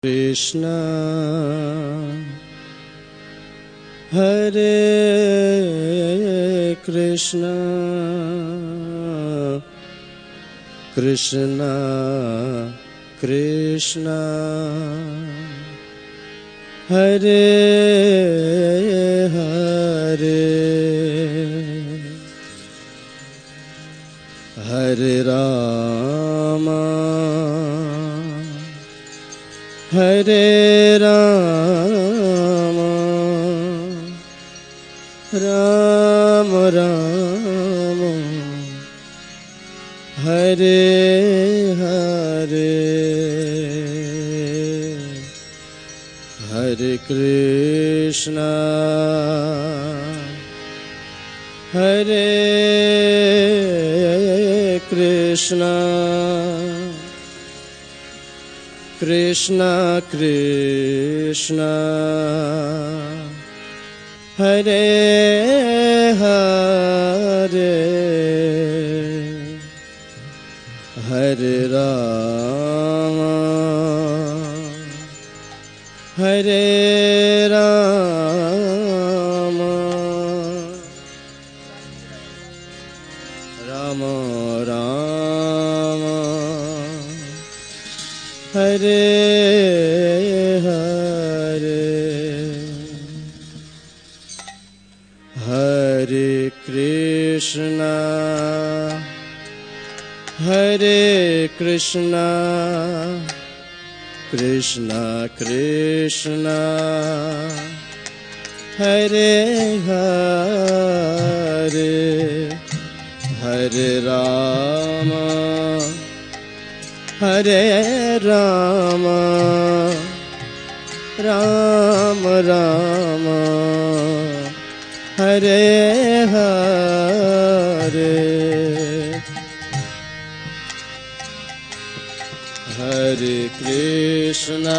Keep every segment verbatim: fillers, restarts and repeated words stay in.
Krishna Hare Krishna Krishna Krishna Hare Hare Hare Rama Hare Rama Rama Rama Hare Hare Hare Krishna Hare Krishna Krishna Krishna Hare Hare Hare Rama Hare Rama Rama Rama Hare Hare Hare Krishna Hare Krishna Krishna Krishna Hare Hare Hare Rama Hare Rama Rama Rama Hare Hare Hare Krishna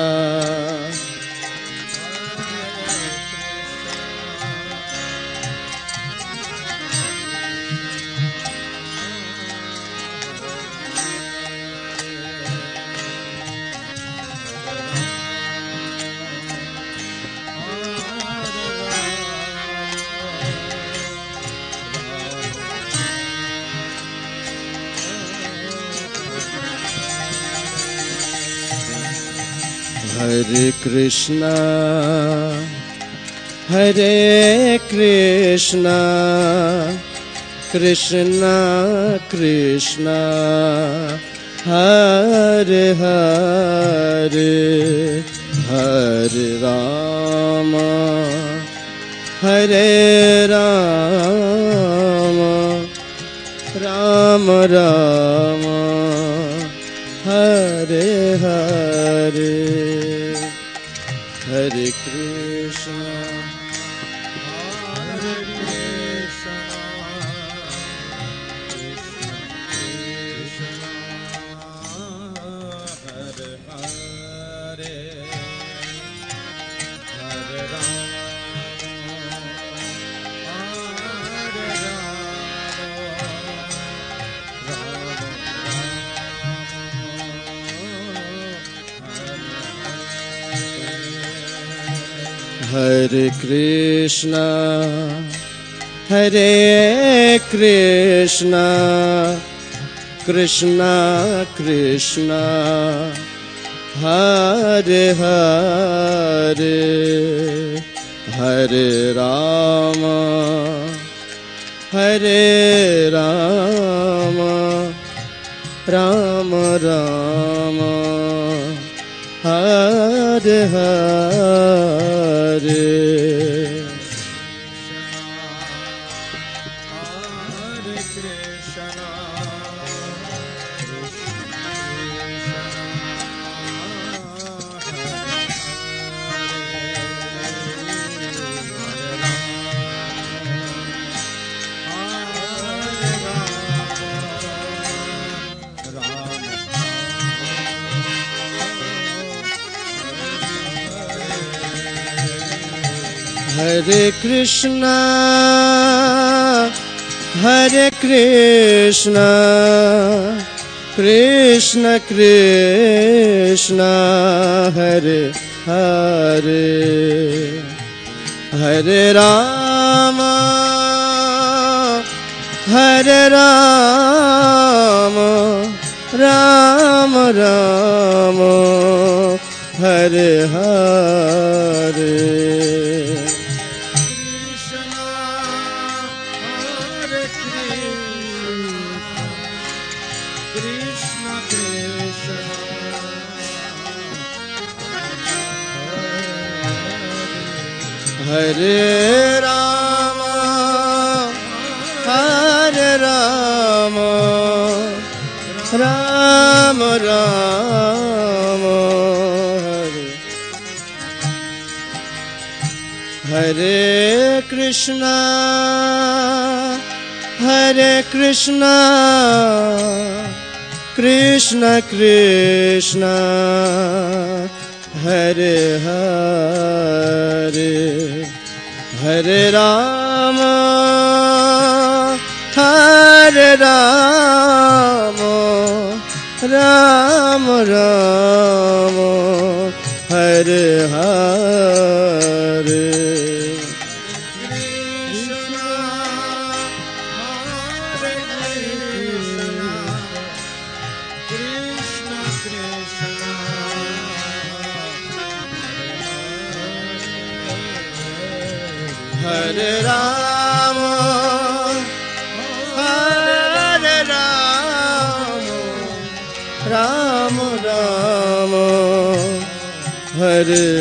Hare Krishna Hare Krishna Krishna Krishna Hare Hare Hare Rama Hare Rama Rama Rama Hare Hare Hare Krishna Hare Krishna Krishna Hare Hare Hare Rama Hare Hare Krishna Hare Krishna Krishna Krishna Hare Hare Hare Rama Hare Rama Rama Rama Hare Hare Hare Krishna Hare Krishna Hare Krishna Krishna Krishna Hare Hare Hare Ram हरे राम राम राम हरे हरे हरे राम हरे राम राम राम हरे हरे कृष्ण हरे कृष्ण कृष्ण कृष्ण हरे हरे हरे राम हरे राम राम राम हरे हरे हरे राम हरे राम राम राम हरे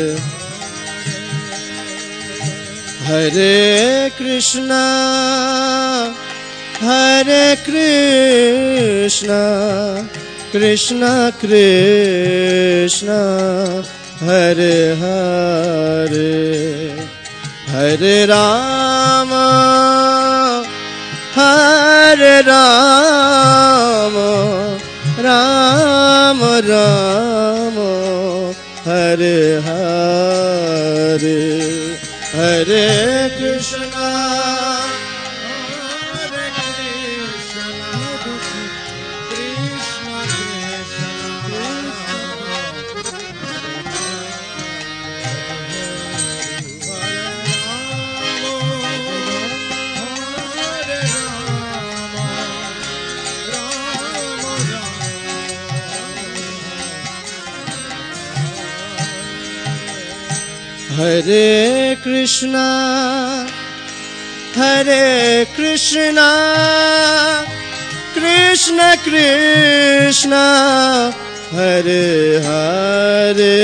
हरे कृष्ण हरे कृष्ण कृष्ण कृष्ण हरे हरे हरे राम हरे राम राम राम हरे हरे हरे कृष्ण हरे कृष्ण कृष्ण हरे कृष्ण हरे कृष्ण कृष्ण कृष्ण हरे हरे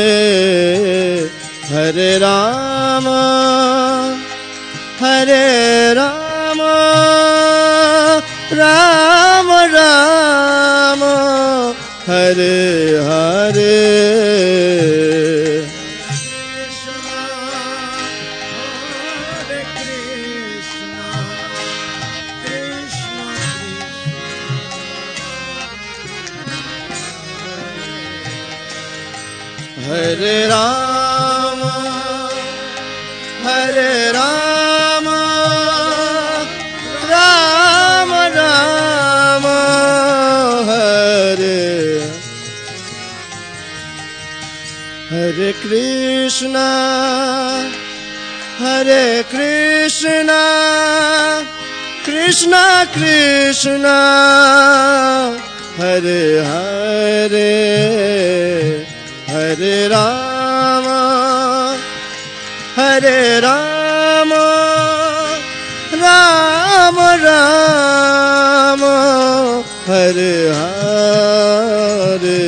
हरे राम हरे राम राम राम हरे हरे हरे राम हरे राम राम राम हरे हरे कृष्ण हरे कृष्ण कृष्ण कृष्ण हरे हरे हरे राम हरे राम राम राम हरे हरे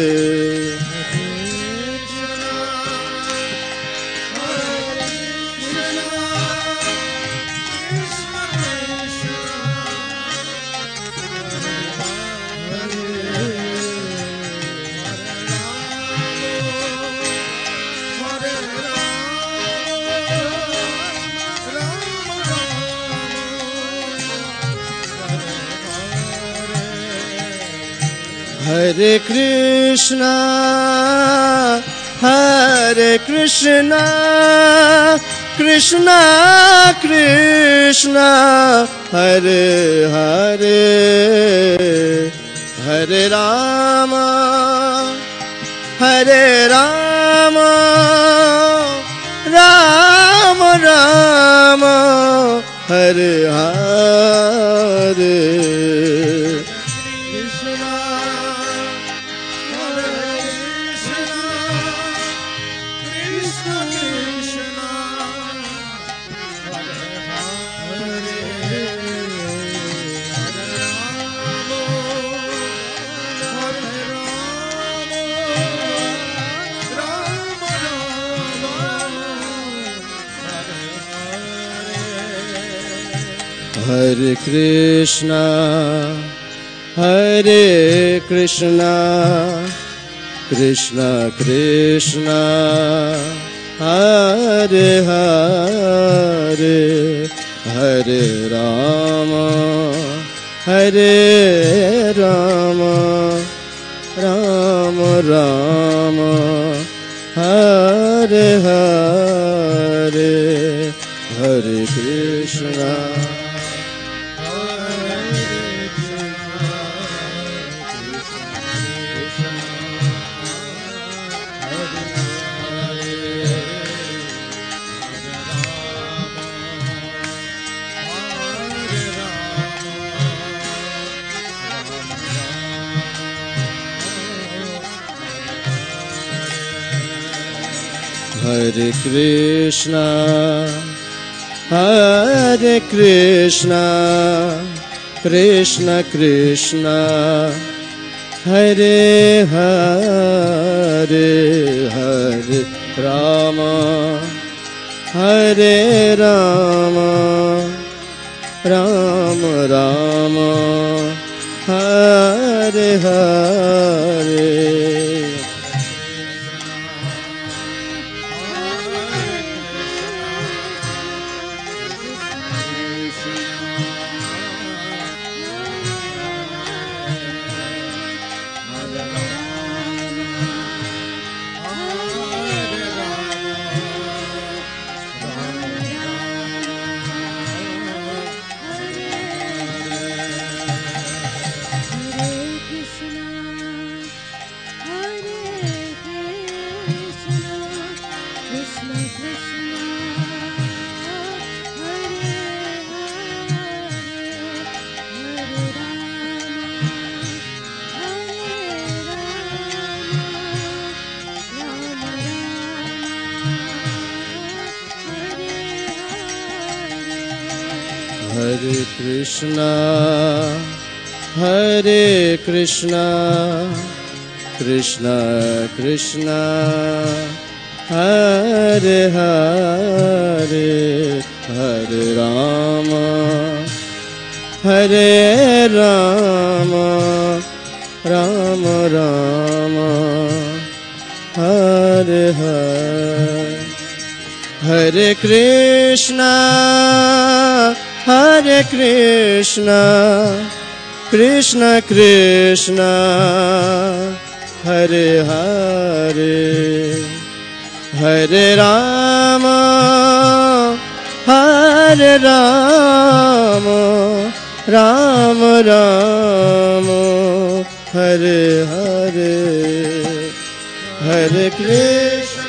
हरे कृष्ण हरे Krishna Krishna Krishna Hare Hare Hare Rama, Hare Rama, Rama Rama, Hare Hare. Hare Krishna, Hare Krishna, Krishna Krishna, Hare Hare, Hare Rama, Hare Rama, Rama Rama, Hare Hare, Hare Krishna. Hare Krishna, Hare Krishna, Krishna Krishna, Hare Hare, Hare Rama, Hare Rama, Rama Rama, Hare Hare. Hare Krishna, Hare Krishna, Krishna Krishna, Hare Hare, Hare Rama, Hare Rama, Rama Rama, Hare Hare. Hare Krishna, Hare Krishna, Krishna Krishna, Hare Hare, Hare Rama, Hare Rama, Rama Rama, Hare Hare. Hare Krishna,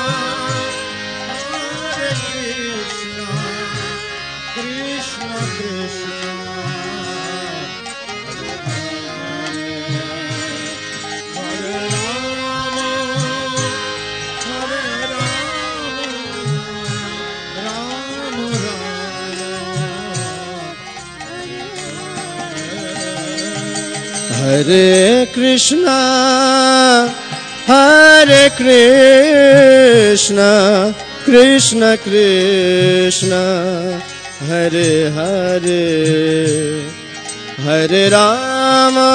Hare Krishna, Hare Krishna, Krishna Krishna, Hare Hare, Hare Rama,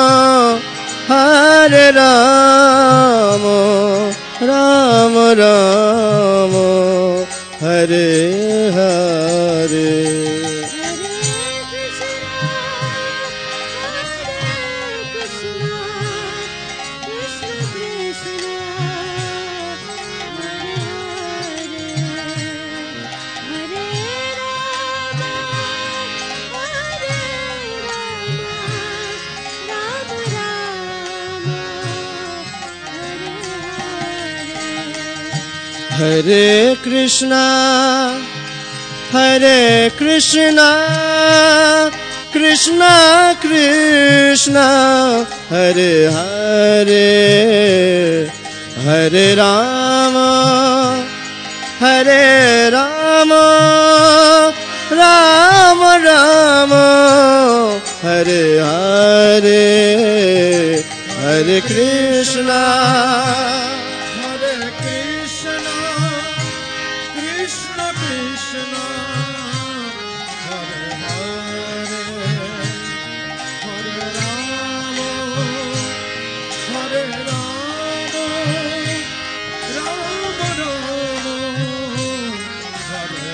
Hare Rama, Rama Rama, Hare Hare. Hare Hare Krishna, Hare Krishna, Krishna Krishna, Hare Hare, Hare Rama, Hare Rama, Rama Rama, Hare Hare, Hare Krishna, Hare Krishna, Krishna Krishna, Hare Hare, Hare Rama, Hare Rama, Rama Rama, Hare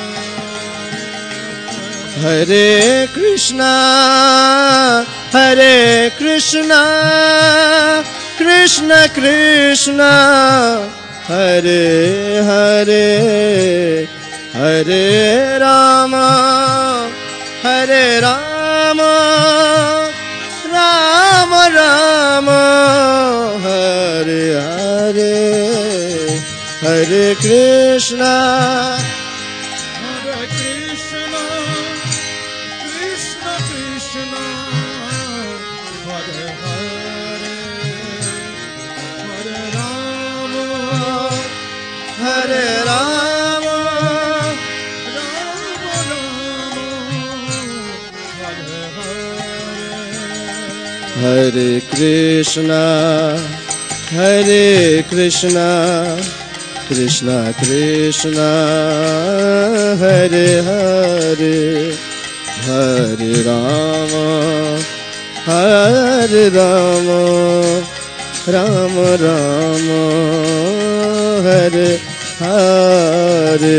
Hare. Hare Krishna, Hare Krishna, Krishna Krishna, Hare Hare, Hare Rama, Hare Rama, Rama Rama, Hare Hare, Hare Krishna, Hare Krishna, Krishna Krishna, Hare Hare, Hare Rama, Hare Rama, Rama Rama, Hare Hare. Hare Krishna, Hare Krishna, Krishna Krishna, Hare Hare, Hare Rama, Hare Rama, Rama Rama, Hare Hare.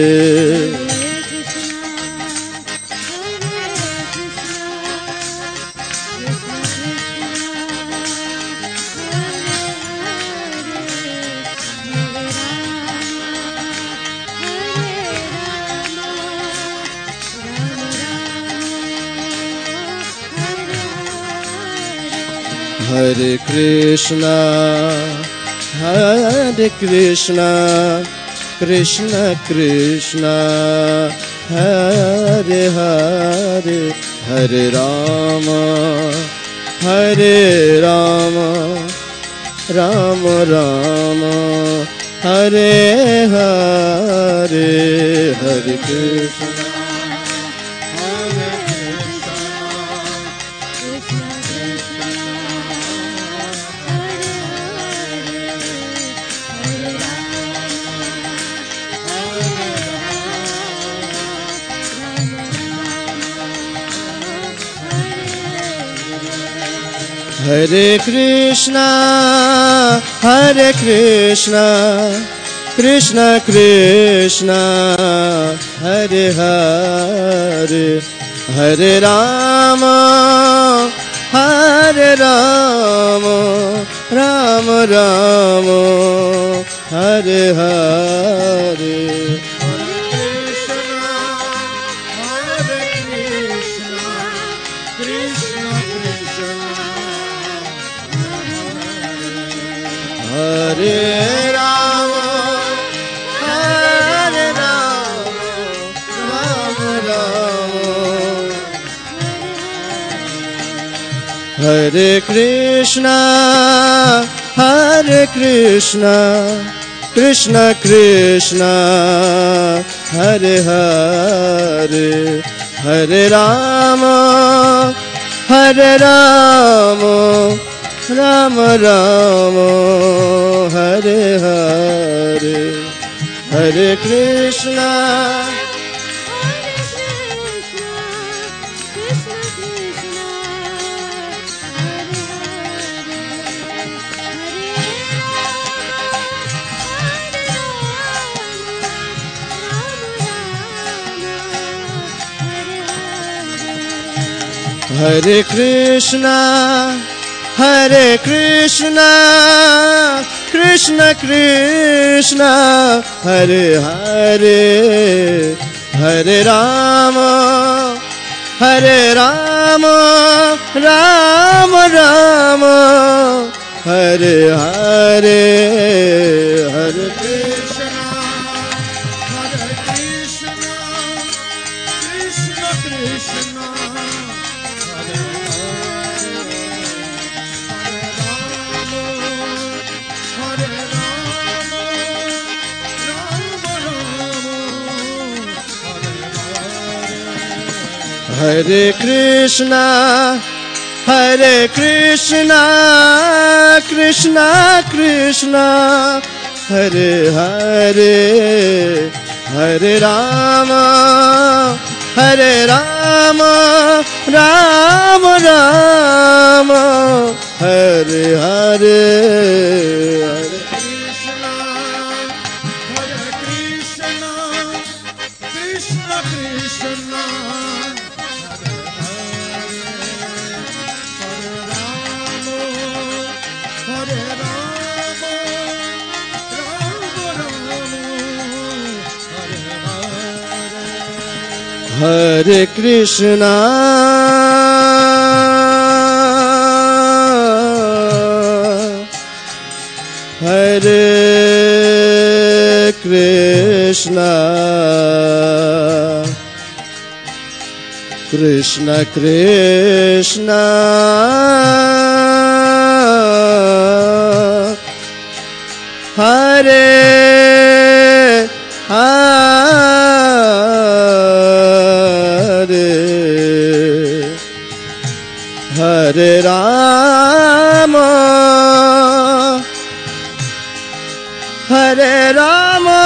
Hare Krishna, Hare Krishna, Krishna Krishna, Hare Hare, Hare Rama, Hare Rama, Rama Rama, Hare Hare. Hare Krishna, Hare Krishna, Hare Krishna, Krishna Krishna, Hare Hare, Hare Rama, Hare Rama, Rama Rama, Hare Hare. Hare Rama, Hare Rama, Rama Rama, Hare Krishna, Hare Krishna, Krishna Krishna, Hare Hare, Hare Rama, Hare Rama, Rama Rama, Hare Hare, Hare Krishna, Hare Krishna, Hare Krishna, Krishna Krishna, Hare Hare, Hare Rama, Hare Rama, Rama Rama, Hare Hare, Hare Krishna. Krishna, Hare Hare Krishna, Hare Krishna, Krishna Krishna, Hare Hare, Hare Rama, Hare Rama, Rama Rama, Hare Hare, Hare Krishna, Hare Krishna, Krishna Krishna. Hare Krishna, Hare Krishna, Krishna Krishna, Hare Hare Rama, Hare Rama,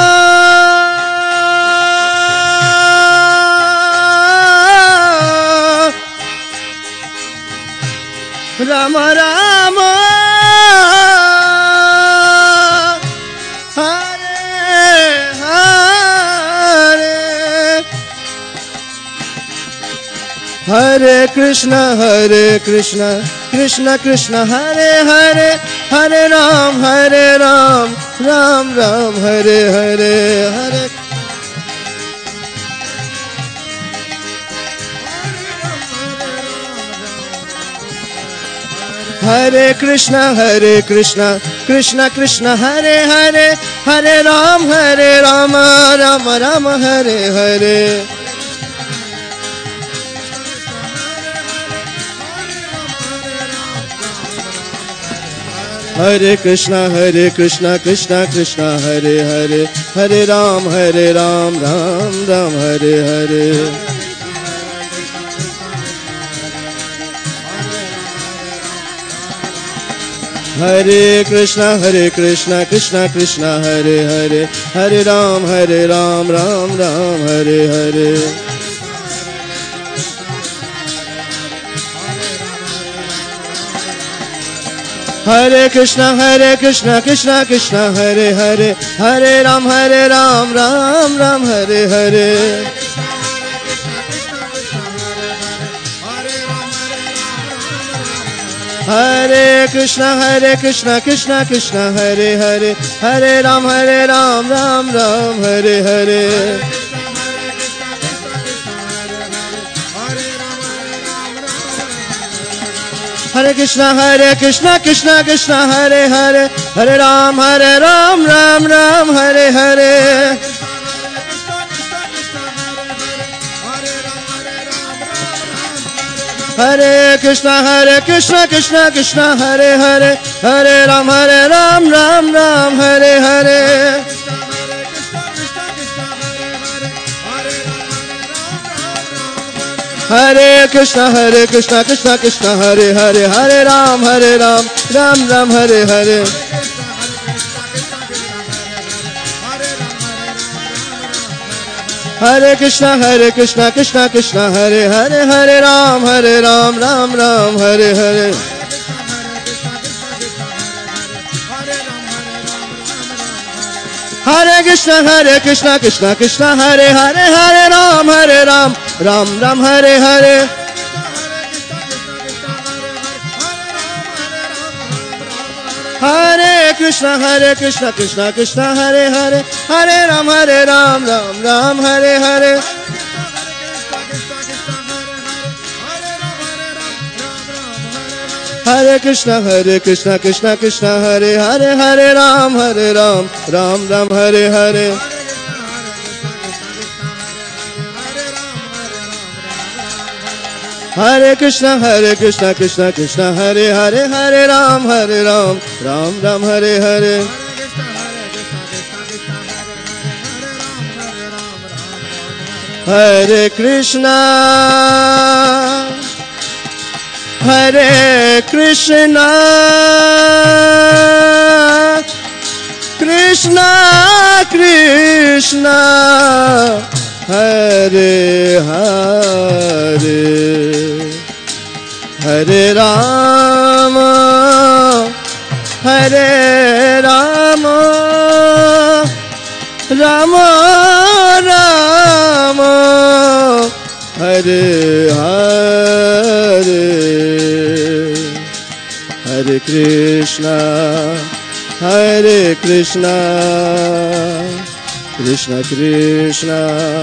Rama Rama, Hare Hare, Hare Krishna, Hare Krishna, Krishna Krishna, Hare Hare, Hare Ram, Hare Ram, Ram Ram, Hare Hare, Hare Hare Krishna, Hare Krishna, Krishna Krishna, Hare Hare, Hare Ram, Hare Rama, Rama Rama, Hare Hare. Hare Krishna, Hare Krishna, Krishna Krishna, Hare Hare, Hare Ram, Hare Ram, Ram Ram, Hare Hare. Hare Krishna, Hare Krishna, Krishna Krishna, Hare Hare, Hare Ram, Hare Ram, Ram Ram, Hare Hare. Hare Krishna, Hare Krishna, Krishna Krishna, Hare Hare, Hare Ram, Hare Ram, Ram Ram, Hare Hare. Hare Krishna, Hare Krishna, Krishna Krishna, Hare Hare, Hare Ram, Hare Ram, Ram Ram, Hare Hare. Hare Krishna, Hare Krishna, Krishna Krishna, Hare Hare, Hare Ram, Hare Ram, Ram Ram, Hare Hare. Hare Krishna, Hare Krishna, Krishna Krishna, Hare Hare, Hare Ram, Hare Ram, Ram Ram, Hare Hare. Hare Krishna, Hare Krishna, Krishna Krishna, Hare Hare, Hare Ram, Hare Ram, Ram Ram, Hare Hare. Hare Krishna, Hare Krishna, Krishna Krishna, Hare Hare, Hare Ram, Hare Ram, Ram Ram, Hare Hare. Hare Krishna, Hare Krishna, Krishna Krishna, Hare Hare, Hare Ram, Hare Ram, Ram Ram, Hare Hare. Hare Krishna, Hare Krishna, Krishna Krishna, Hare Hare, Hare Ram, Hare Ram, Ram Ram, Hare Hare. Hare Krishna, Hare Krishna, Krishna Krishna, Hare Hare, Hare Ram, Hare Ram, Ram Ram, Hare Hare. Hare Krishna, Hare Krishna, Krishna Krishna, Hare Hare, Hare Ram, Hare Ram, Ram Ram, Hare Hare. Hare Krishna, Hare Krishna, Krishna Krishna, Hare Hare, Hare Rama, Hare Rama, Rama Rama, Hare Hare. Hare Krishna, Hare Krishna, Krishna Krishna,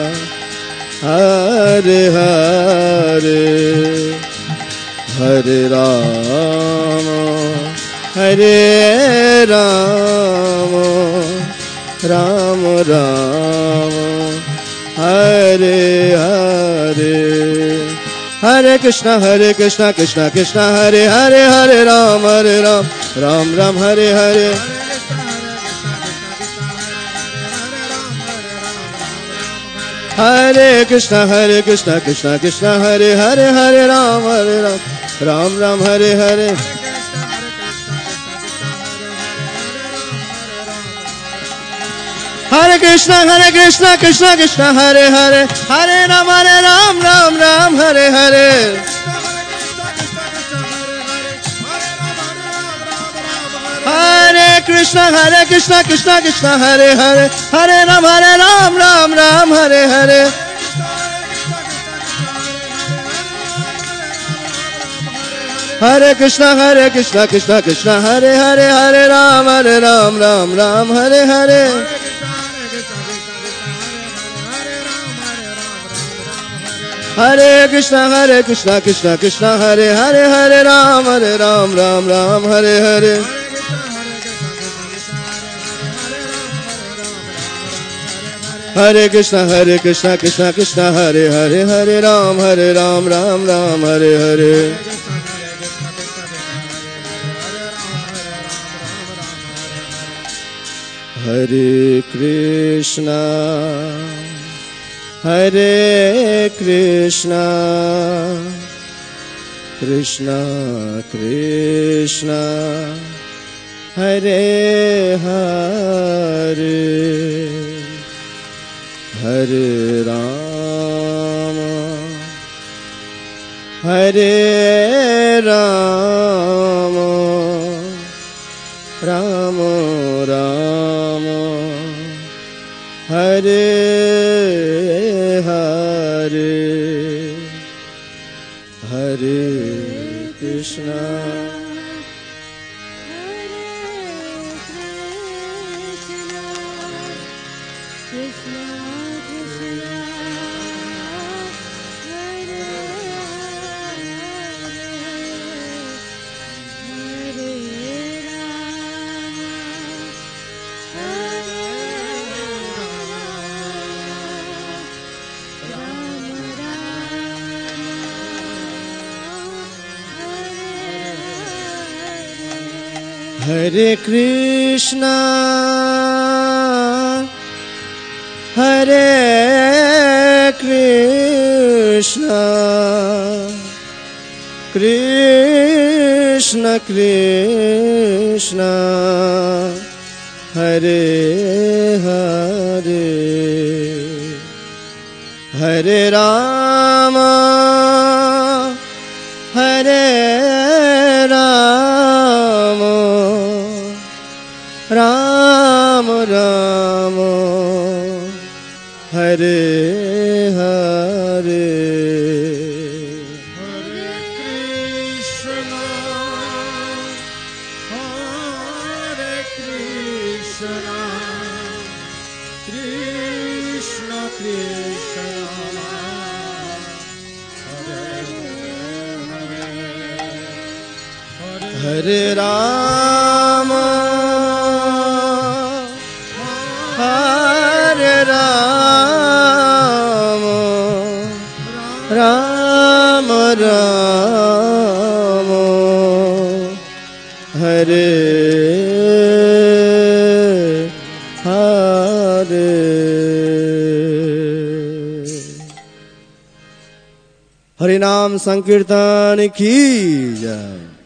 Hare Hare, Hare Rama, Hare Rama, Rama Rama, Hare Hare. Hare Krishna, Hare Krishna, Krishna Krishna, Hare Hare, Hare Ram, Hare Ram, Ram Ram, Hare Hare. Hare Krishna, Hare Krishna, Krishna Krishna, Hare Hare, Hare Ram, Hare Ram, Ram Ram, Hare Hare. Hare Krishna, Hare Krishna, Krishna Krishna, Hare Hare, Hare Ram, Hare Ram, Ram Ram, Hare Hare. Hare Krishna, Hare Krishna, Krishna Krishna, Hare Hare, Hare Ram, Hare Ram, Ram Ram, Hare Hare. Hare Krishna, Hare Krishna, Krishna Krishna, Hare Hare, Hare Ram, Hare Ram, Ram Ram, Hare Hare. Hare Krishna, Hare Krishna, Krishna Krishna, Hare Hare, Hare Ram, Hare Ram, Ram Ram, Hare Hare. Hare Krishna, Hare Krishna, Krishna Krishna, Hare Hare, Hare Ram, Hare Ram, Ram Ram, Hare Hare. Hare Krishna, Hare Krishna, Krishna Krishna, Hare Hare, Hare Rama, Hare Rama, Rama Rama, Hare Hare, Hare Krishna. Hare Krishna, Hare Krishna, Krishna Krishna, Hare Hare, Hare Rama, Hare Rama, Rama Rama, Hare Hare. Hare Krishna, Hare Krishna, Krishna Krishna, Hare Hare, Hare Rama, Hare Rama, Rama Rama, Hare Hare. Hari नाम संकीर्तन की जय।